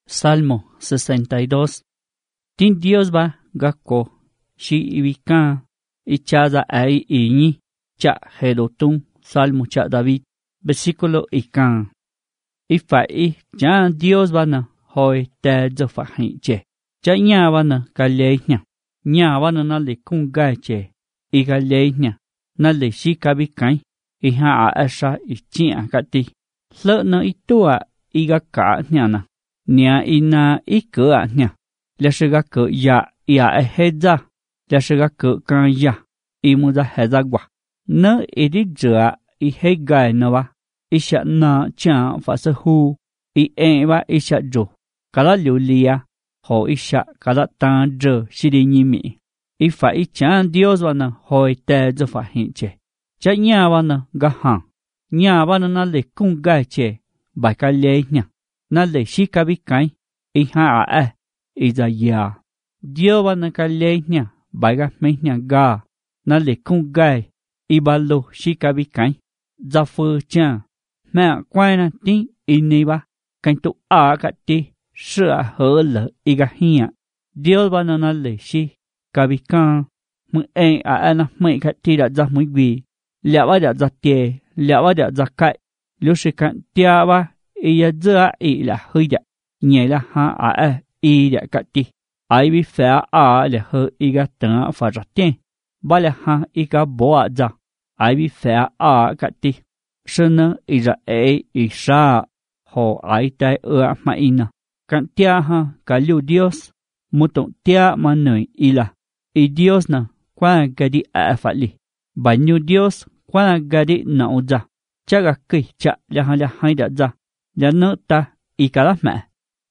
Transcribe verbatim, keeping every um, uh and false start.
Salmo sesenta y dos. Tin Dios va gako shi ibikan ichada ai iñi cha hedotun Salmo cha David versículo ikan. Ifa i cha Dios va na hoi te zofahin che. Cha nya va na kalehnya. Nya va na na le kungai che. I kalehnya na le shi kabikai. I ha a asha i chia kati. Lỡ na itua i gaka nyana. Nia ina i kua nya. Le shiga ku ya ya e heza. Le shiga ku kan ya. I muda heza gwa. Na edi jua i hegai na wa. Isha na cha fa se hu. I e wa isha jo. Kala liu lia. Ho isha kala tan jo shiri nyimi. I fa i chan Dios wa na hoi te zo fa hinche. Cha nya wa na ga han. Nya wa na na le kung gai che. Bai ka le nya. Na le shi ka bi kai. I ha a e. I za ya. Dios wa na ka le nya. Bai ga me nya ga. Na le kung gai. I ba lo shi ka bi kai. Za fu chan. Mẹ quay na tí y ni ba. Cảnh tụ á cả tí. Sửa hở lỡ y gà hiạ. Dios ba na na lệ shi. Cà bì can. Mùi ê á á na mẹ cả tí đã ra mũi bì. Lẹ ba đã ra tìa. Lẹ ba đã ra cậy. Lúc sĩ cảnh tìa ba. Y ya dơ y là hơi đã. Nhẹ là ha á á y đã cả tí. Ai bì phá á là hơ y gà tầng phá ra tiền. Ba là ha y gà bó á ra. Ai bì phá á cả tí. Sơn ý ra ế ý xa. Hồ ái tay ưa mà ina. Cảnh tia ha cả lưu Dios. Một tổng tia mà nơi ý là. Ý Dios na qua gà đi ả phát lì. Bà nhu Dios qua gà đi nạo ra. Chá gà kì chá là hà là hai đã ra. Là nơ ta ý cả lát mẹ.